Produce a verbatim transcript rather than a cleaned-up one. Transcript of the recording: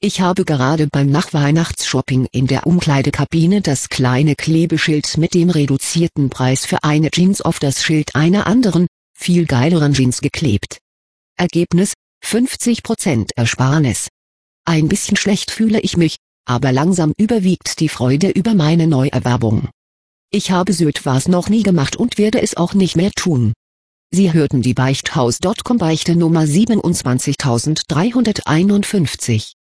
Ich habe gerade beim Nachweihnachtsshopping in der Umkleidekabine das kleine Klebeschild mit dem reduzierten Preis für eine Jeans auf das Schild einer anderen, viel geileren Jeans geklebt. Ergebnis: fünfzig Prozent Ersparnis. Ein bisschen schlecht fühle ich mich, aber langsam überwiegt die Freude über meine Neuerwerbung. Ich habe so etwas noch nie gemacht und werde es auch nicht mehr tun. Sie hörten die Beichthaus Punkt com Beichte Nummer siebenundzwanzigtausenddreihunderteinundfünfzig.